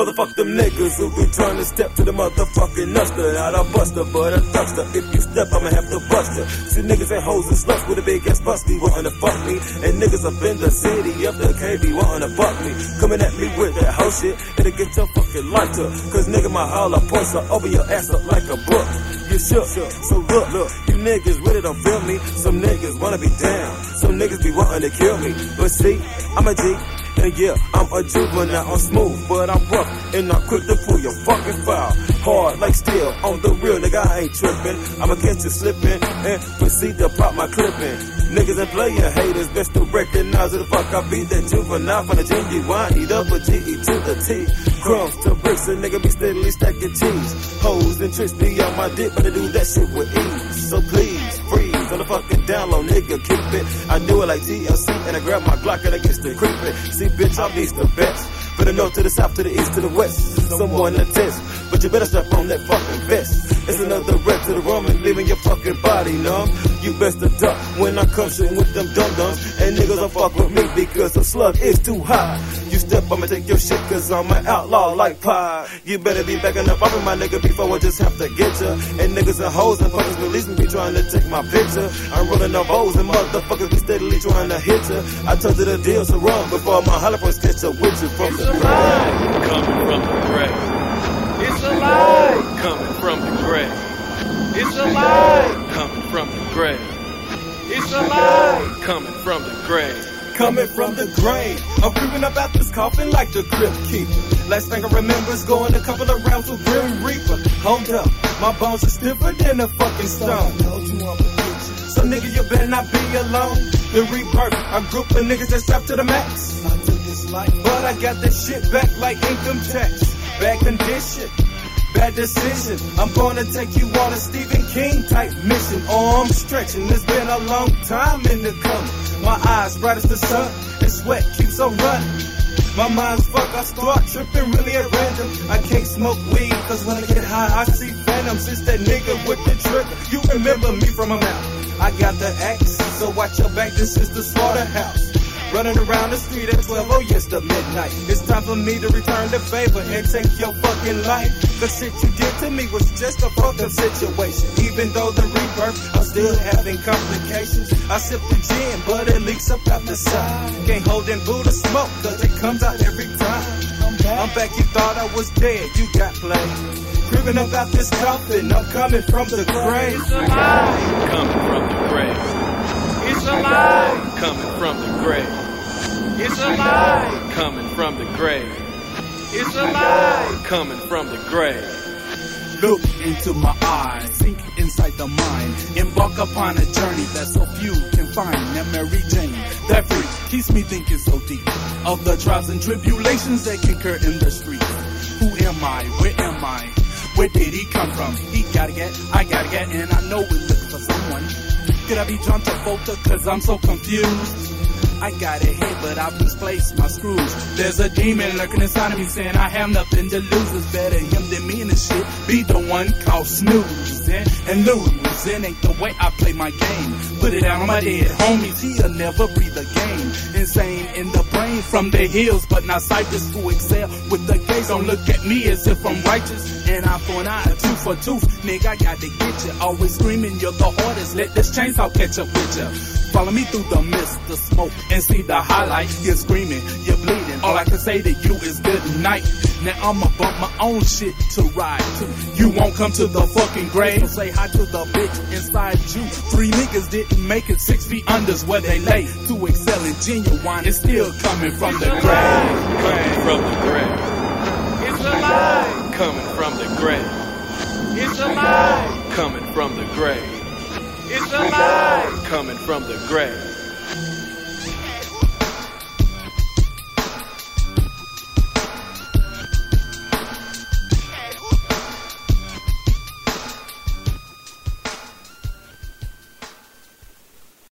Motherfuck them niggas who be trying to step to the motherfucking nuster. Not a buster, but a thugster. If you step, I'ma have to bust ya. See niggas and hoes and sluts with a big ass busty wantin' to fuck me. And niggas up in the city of the KB wantin' to fuck me. Coming at me with that hoe shit, it'll get your fucking life took. Cause nigga, my holler points are over your ass up like a book. You shook, so look, you niggas really don't feel me. Some niggas wanna be down, some niggas be wanting to kill me. But see, I'm a G, and yeah, I'm a juvenile. I'm smooth, but I'm rough, and I'm quick to pull your fucking foul. Hard like steel, on the real, nigga, I ain't tripping. I'ma catch you slipping, and proceed to pop my clipping. Niggas and player haters, best to recognize who the fuck I be. That juvenile from the genuine, eat up a GE to the T. Crumbs to bricks, a nigga be steadily stacking cheese. Hoes and tricks be on my dick, but I do that shit with ease. So please, freeze on the fucking down low, nigga, keep it. I do it like TLC, and I grab my Glock and I get to creeping. See, bitch, I'm East the best. From the north to the south to the east to the west. Someone to test, but you better strap on that fucking vest. It's another red to the rum and leaving your fucking body numb. You best to duck when I come shooting with them dum-dums. And niggas don't fuck with me because the slug is too high. You step, I'ma take your shit cause I'm an outlaw like pie. You better be backing up off of my nigga before I just have to get ya. And niggas and hoes and fuckers release me trying to take my picture. I'm rolling up O's and motherfuckers be steadily trying to hit ya. I told you the deal so wrong before my holler points catch up with you from the grave. Coming from the grave. It's a lie. Coming from the grave. It's a lie. Coming from the grave. It's a lie. Coming from the grave. Coming from the grave, I'm creeping up out this coffin like the Crypt Keeper. Last thing I remember is going a couple of rounds with Grim Reaper. Hold up, my bones are stiffer than a fucking stone. So nigga, you better not be alone. The rebirth, a group of niggas that's strapped to the max. I took this life, but I got that shit back like income tax. Bad condition, bad decision. I'm gonna take you on a Stephen King type mission. Oh, I'm stretching, it's been a long time in the coming. My eyes bright as the sun, and sweat keeps on running. My mind's fucked, I start tripping really at random. I can't smoke weed, cause when I get high, I see phantoms. It's that nigga with the trigger, you remember me from a mouth. I got the axe, so watch your back, this is the slaughterhouse. Running around the street at 12, oh yes, the midnight. It's time for me to return the favor and take your fucking life. The shit you did to me was just a fucked up situation. Even though the rebirth, I'm still having complications. I sip the gin, but it leaks up out the side. Can't hold in Buddha smoke, cause it comes out every time. I'm back, you thought I was dead, you got played. Creeping up out this coffin, I'm coming from the grave. It's a lie. Coming from the grave. It's a lie. Coming from the grave. It's a lie. Coming from the grave. It's a lie. Coming from the grave. Look into my eyes, sink inside the mind, embark upon a journey that so few can find. That Mary Jane, that freak, keeps me thinking so deep of the trials and tribulations that can occur in the streets. Who am I? Where am I? Where did he come from? He gotta get, I gotta get, and I know we're looking for someone. Could I be John Travolta? Cause I'm so confused. I got a head, but I've misplaced my screws. There's a demon lurking inside of me saying I have nothing to lose. It's better him than me in this shit. Be the one called snoozing and losing ain't the way I play my game. Put it out on my dead homies, he'll never breathe again. Insane in the brain from the hills, but not Cypress who excel with the gaze. Don't look at me as if I'm righteous. An eye for an eye, a tooth for tooth. Nigga, I got to get you. Always screaming, you're the hardest. Let this chainsaw catch up with you. Follow me through the mist, the smoke, and see the highlight. You're screaming, you're bleeding. All I can say to you is good night. Now I'ma bump my own shit to ride to. You won't come to the fucking grave. So say hi to the bitch inside you. 3 niggas didn't make it, 6 feet under's where they lay. To excel in genuine, it's still coming from the grave. Coming from the grave. It's a lie. Coming from the grave. It's a lie. Coming from the grave. It's a lie. Coming from the grave.